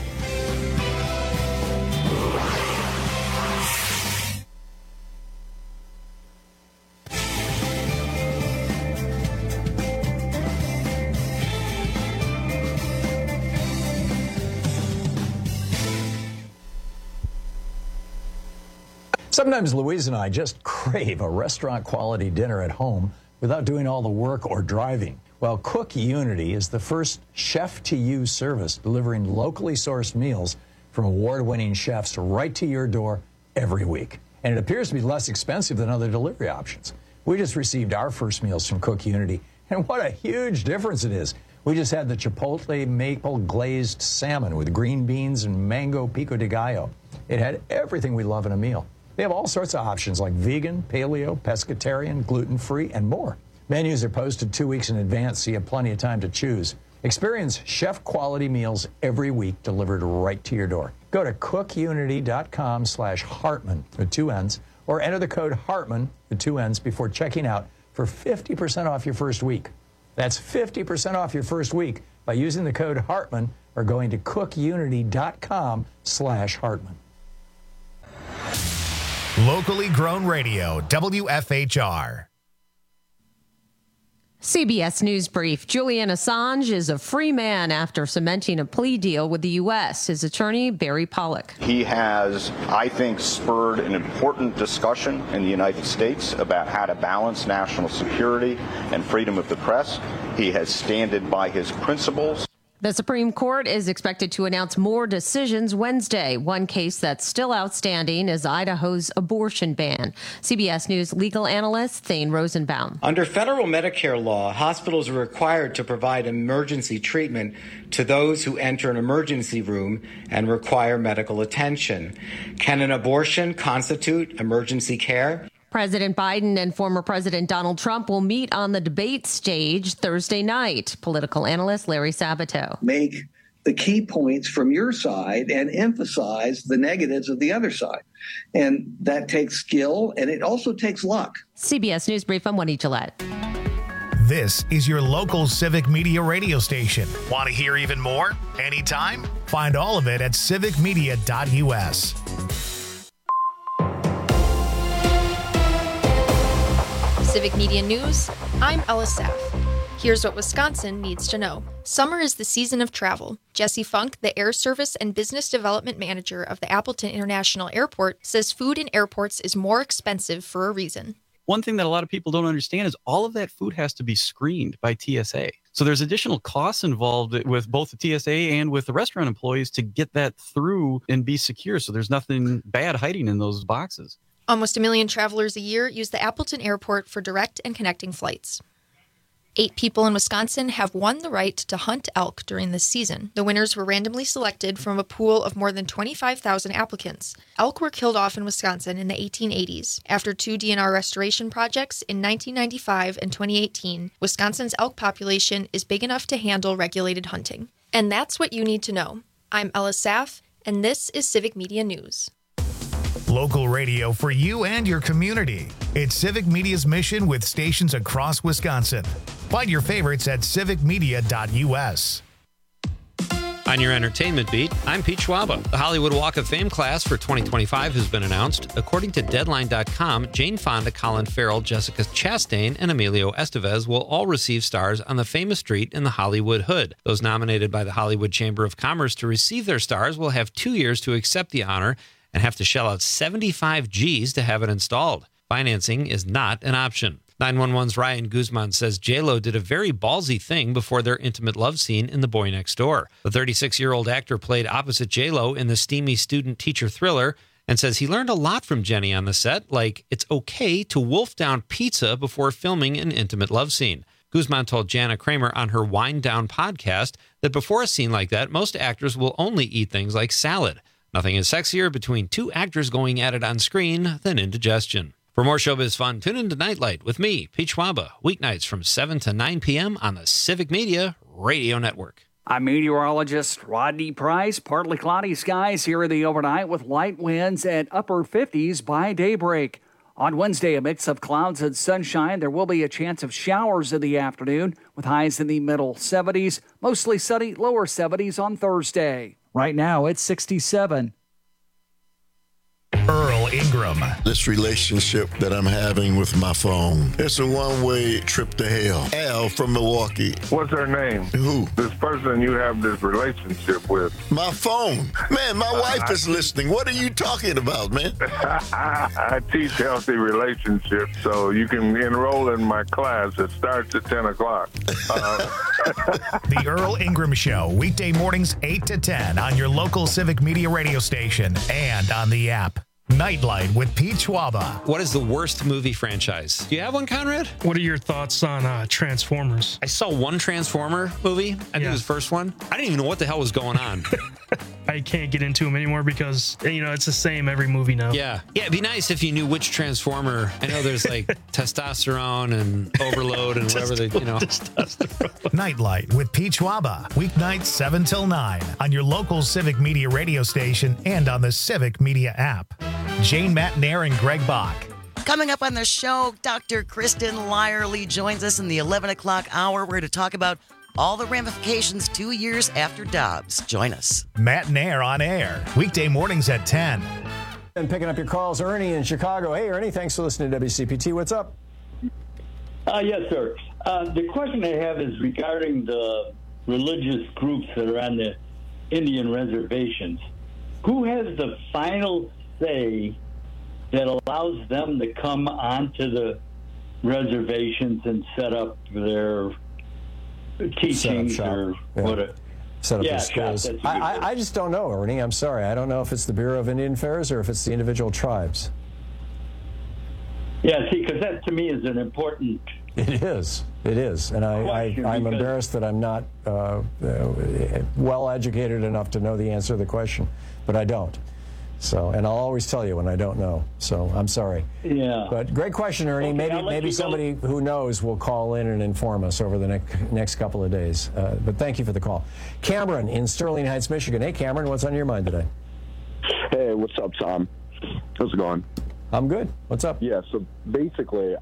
Sometimes Louise and I just crave a restaurant-quality dinner at home without doing all the work or driving. Well, Cook Unity is the first chef-to-you service delivering locally sourced meals from award-winning chefs right to your door every week. And it appears to be less expensive than other delivery options. We just received our first meals from Cook Unity, and what a huge difference it is. We just had the Chipotle maple glazed salmon with green beans and mango pico de gallo. It had everything we love in a meal. They have all sorts of options like vegan, paleo, pescatarian, gluten-free, and more. Menus are posted 2 weeks in advance, so you have plenty of time to choose. Experience chef-quality meals every week delivered right to your door. Go to cookunity.com/Hartmann with 2 N's, or enter the code Hartmann with 2 N's before checking out for 50% off your first week. That's 50% off your first week by using the code Hartmann or going to cookunity.com/Hartmann. Locally grown radio, WFHR. CBS News Brief. Julian Assange is a free man after cementing a plea deal with the U.S. His attorney, Barry Pollock. He has, I think, spurred an important discussion in the United States about how to balance national security and freedom of the press. He has standed by his principles. The Supreme Court is expected to announce more decisions Wednesday. One case that's still outstanding is Idaho's abortion ban. CBS News legal analyst Thane Rosenbaum. Under federal Medicare law, hospitals are required to provide emergency treatment to those who enter an emergency room and require medical attention. Can an abortion constitute emergency care? President Biden and former President Donald Trump will meet on the debate stage Thursday night. Political analyst Larry Sabato. Make the key points from your side and emphasize the negatives of the other side. And that takes skill, and it also takes luck. CBS News Brief, I'm Wendy Gillette. This is your local civic media radio station. Want to hear even more? Anytime? Find all of it at civicmedia.us. Civic Media News, I'm Ella Saff. Here's what Wisconsin needs to know. Summer is the season of travel. Jesse Funk, the Air Service and Business Development Manager of the Appleton International Airport, says food in airports is more expensive for a reason. One thing that a lot of people don't understand is all of that food has to be screened by TSA. So there's additional costs involved with both the TSA and with the restaurant employees to get that through and be secure. So there's nothing bad hiding in those boxes. Almost 1 million travelers a year use the Appleton Airport for direct and connecting flights. 8 people in Wisconsin have won the right to hunt elk during this season. The winners were randomly selected from a pool of more than 25,000 applicants. Elk were killed off in Wisconsin in the 1880s. After 2 DNR restoration projects in 1995 and 2018, Wisconsin's elk population is big enough to handle regulated hunting. And that's what you need to know. I'm Ella Saff, and this is Civic Media News. Local radio for you and your community. It's Civic Media's mission with stations across Wisconsin. Find your favorites at civicmedia.us. On your entertainment beat, I'm Pete Schwaba. The Hollywood Walk of Fame class for 2025 has been announced. According to Deadline.com, Jane Fonda, Colin Farrell, Jessica Chastain, and Emilio Estevez will all receive stars on the famous street in the Hollywood Hood. Those nominated by the Hollywood Chamber of Commerce to receive their stars will have 2 years to accept the honor and have to shell out 75 G's to have it installed. Financing is not an option. 911's Ryan Guzman says J-Lo did a very ballsy thing before their intimate love scene in The Boy Next Door. The 36-year-old actor played opposite J-Lo in the steamy student-teacher thriller and says he learned a lot from Jenny on the set, like it's okay to wolf down pizza before filming an intimate love scene. Guzman told Jana Kramer on her Wind Down podcast that before a scene like that, most actors will only eat things like salad. Nothing is sexier between 2 actors going at it on screen than indigestion. For more showbiz fun, tune into Nightlight with me, Pete Schwaba, weeknights from 7 to 9 p.m. on the Civic Media Radio Network. I'm meteorologist Rodney Price. Partly cloudy skies here in the overnight with light winds at upper 50s by daybreak. On Wednesday, a mix of clouds and sunshine. There will be a chance of showers in the afternoon with highs in the middle 70s, mostly sunny, lower 70s on Thursday. Right now, it's 67. Earl Ingram. This relationship that I'm having with my phone, it's a one-way trip to hell. Al from Milwaukee. What's her name? Who? This person you have this relationship with. My phone. Man, my wife is listening. What are you talking about, man? I teach healthy relationships, so you can enroll in my class. It starts at 10 o'clock. The Earl Ingram Show, weekday mornings 8 to 10 on your local Civic Media radio station and on the app. Nightlight with Pete Schwaba. What is the worst movie franchise? Do you have one, Conrad? What are your thoughts on Transformers? I saw one Transformer movie. I think it was the first one. I didn't even know what the hell was going on. I can't get into them anymore because, it's the same every movie now. Yeah, it'd be nice if you knew which Transformer. I know there's like testosterone and overload and whatever they, Nightlight with Pete Schwaba. Weeknights 7 till 9 on your local Civic Media radio station and on the Civic Media app. Jane Matnair and Greg Bach. Coming up on the show, Dr. Kristen Lyerly joins us in the 11 o'clock hour. We're going to talk about all the ramifications 2 years after Dobbs. Join us. Matnair on air, weekday mornings at 10. And picking up your calls, Ernie in Chicago. Hey, Ernie, thanks for listening to WCPT. What's up? Yes, sir. The question I have is regarding the religious groups that are on the Indian reservations. Who has the final say that allows them to come onto the reservations and set up their teachings or whatever? Set up their schools. I just don't know, Ernie. I'm sorry. I don't know if it's the Bureau of Indian Affairs or if it's the individual tribes. Yeah, see, because that to me is an important... It is. And I'm embarrassed that I'm not well educated enough to know the answer to the question, but I don't. So, and I'll always tell you when I don't know. So I'm sorry. Yeah. But great question, Ernie. Okay, maybe somebody who knows will call in and inform us over the next couple of days. But thank you for the call. Cameron in Sterling Heights, Michigan. Hey, Cameron, what's on your mind today? Hey, what's up, Tom? How's it going? I'm good. What's up? Yeah, so basically,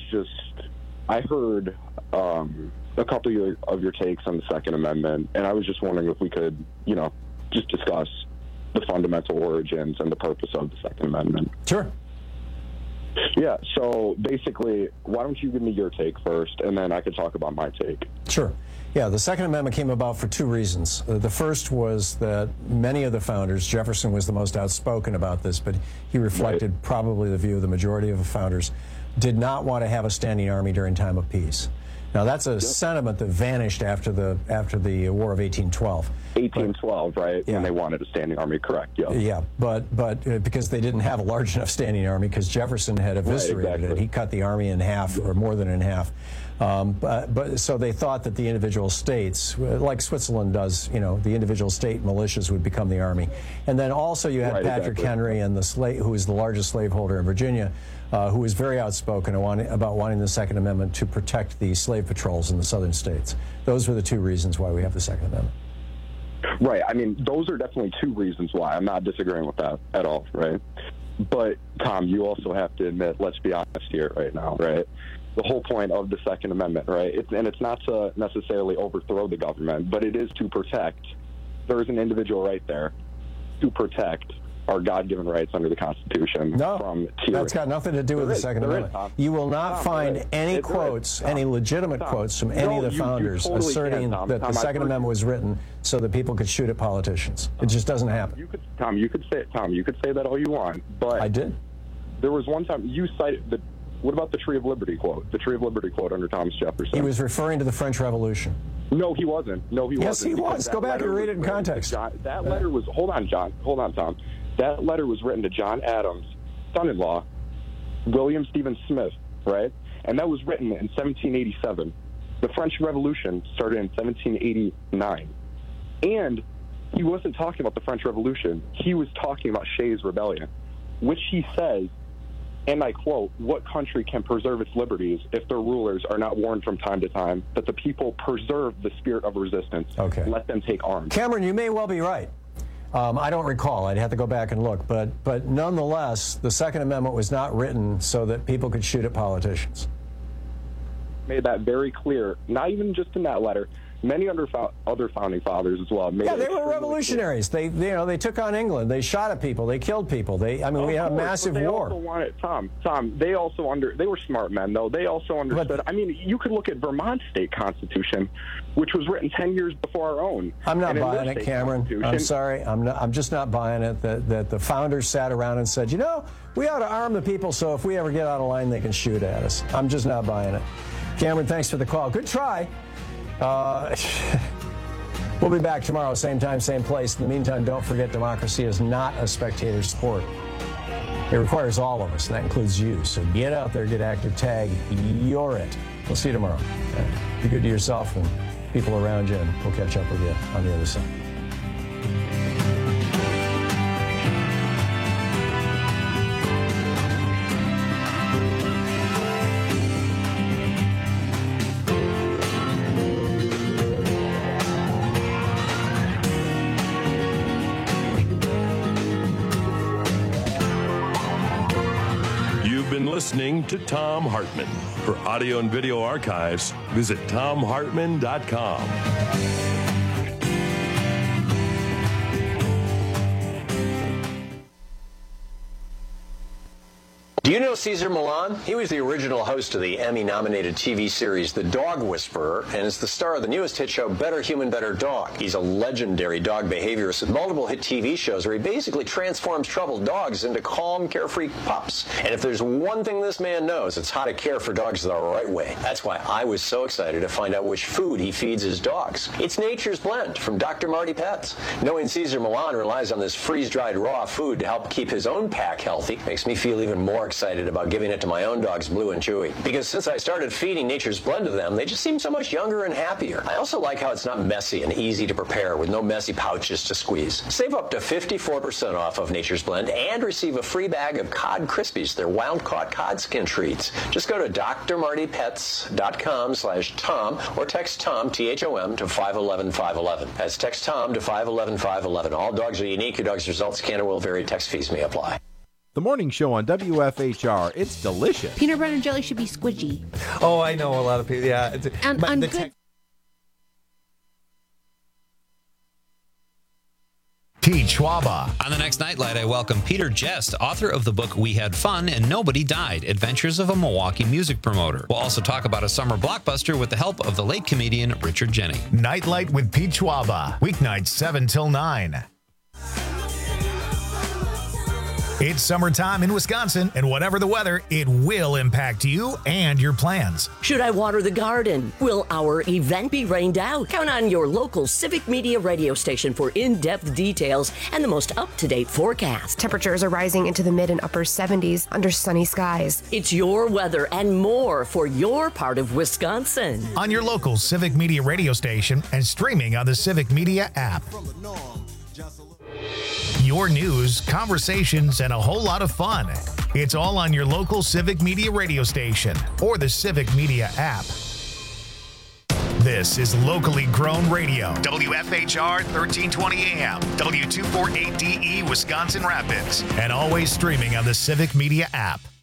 I heard a couple of your takes on the Second Amendment, and I was just wondering if we could, just discuss the fundamental origins and the purpose of the Second Amendment. Sure. Yeah, so basically, why don't you give me your take first, and then I could talk about my take. Sure. Yeah, the Second Amendment came about for 2 reasons. The first was that many of the founders, Jefferson was the most outspoken about this, but he reflected probably the view of the majority of the founders, did not want to have a standing army during time of peace. Now, that's a sentiment that vanished after the War of 1812. 1812, right? Yeah. And they wanted a standing army, correct? Yeah. Yeah, but because they didn't have a large enough standing army, because Jefferson had eviscerated it. He cut the army in half, or more than in half. But so they thought that the individual states, like Switzerland does, the individual state militias would become the army. And then also you had Patrick Henry, and who is the largest slaveholder in Virginia, who was very outspoken about wanting the Second Amendment to protect the slave patrols in the southern states. Those were the two reasons why we have the Second Amendment. Right. I mean, those are definitely two reasons why. I'm not disagreeing with that at all, right? But, Tom, you also have to admit, let's be honest here right now, right? The whole point of the Second Amendment, right? It's not to necessarily overthrow the government, but it is to protect. There is an individual right there to protect our God-given rights under the Constitution from tyranny. That's got nothing to do with the Second Amendment. You will not find any quotes, any legitimate quotes from any of the founders totally asserting that the Second Amendment was written so that people could shoot at politicians. It just doesn't happen. You could say that all you want, but I did. There was one time you cited what about the Tree of Liberty quote? The Tree of Liberty quote under Thomas Jefferson. He was referring to the French Revolution. No, he wasn't. Yes, he was. Go back and read it in context. That letter was. Hold on, John. Hold on, Tom. That letter was written to John Adams' son-in-law, William Stephen Smith, right? And that was written in 1787. The French Revolution started in 1789. And he wasn't talking about the French Revolution. He was talking about Shays' Rebellion, which he says, and I quote, "What country can preserve its liberties if their rulers are not warned from time to time that the people preserve the spirit of resistance? Okay. Let them take arms." Cameron, you may well be right. I don't recall. I'd have to go back and look. But nonetheless, the Second Amendment was not written so that people could shoot at politicians. Made that very clear, not even just in that letter. Many other founding fathers as well. Yeah, they were revolutionaries. They took on England. They shot at people. They killed people. We had a massive war. Also wanted, Tom. They were smart men, though. They also understood. I mean, you could look at Vermont's state constitution, which was written 10 years before our own. I'm not buying it, Cameron. I'm sorry. I'm just not buying it that the founders sat around and said, we ought to arm the people so if we ever get out of line, they can shoot at us. I'm just not buying it. Cameron, thanks for the call. Good try. We'll be back tomorrow, same time, same place. In the meantime, don't forget democracy is not a spectator sport. It requires all of us, and that includes you. So get out there, get active, tag, you're it. We'll see you tomorrow. Be good to yourself and people around you, and we'll catch up with you on the other side. Listening to Thom Hartmann. For audio and video archives, visit ThomHartmann.com. Do you know Cesar Millan? He was the original host of the Emmy-nominated TV series The Dog Whisperer, and is the star of the newest hit show Better Human, Better Dog. He's a legendary dog behaviorist with multiple hit TV shows where he basically transforms troubled dogs into calm, carefree pups. And if there's one thing this man knows, it's how to care for dogs the right way. That's why I was so excited to find out which food he feeds his dogs. It's Nature's Blend from Dr. Marty Pets. Knowing Cesar Millan relies on this freeze-dried raw food to help keep his own pack healthy makes me feel even more excited about giving it to my own dogs, Blue and Chewy. Because since I started feeding Nature's Blend to them, they just seem so much younger and happier. I also like how it's not messy and easy to prepare with no messy pouches to squeeze. Save up to 54% off of Nature's Blend and receive a free bag of Cod Krispies, their wild-caught cod skin treats. Just go to drmartypets.com/Tom or text Tom, T-H-O-M, to 511-511. That's text Tom to 511-511. All dogs are unique. Your dog's results can or will vary. Text fees may apply. The morning show on WFHR. It's delicious. Peanut butter and jelly should be squishy. Oh, I know a lot of people. Yeah. And good. Pete Schwaba. On the next Nightlight, I welcome Peter Jest, author of the book We Had Fun and Nobody Died, Adventures of a Milwaukee Music Promoter. We'll also talk about a summer blockbuster with the help of the late comedian Richard Jeni. Nightlight with Pete Schwaba. Weeknights 7 till 9. It's summertime in Wisconsin, and whatever the weather, it will impact you and your plans. Should I water the garden? Will our event be rained out? Count on your local Civic Media radio station for in-depth details and the most up-to-date forecast. Temperatures are rising into the mid and upper 70s under sunny skies. It's your weather and more for your part of Wisconsin. On your local Civic Media radio station and streaming on the Civic Media app. Your news, conversations, and a whole lot of fun. It's all on your local Civic Media radio station or the Civic Media app. This is locally grown radio. WFHR 1320 AM, W248DE, Wisconsin Rapids, and always streaming on the Civic Media app.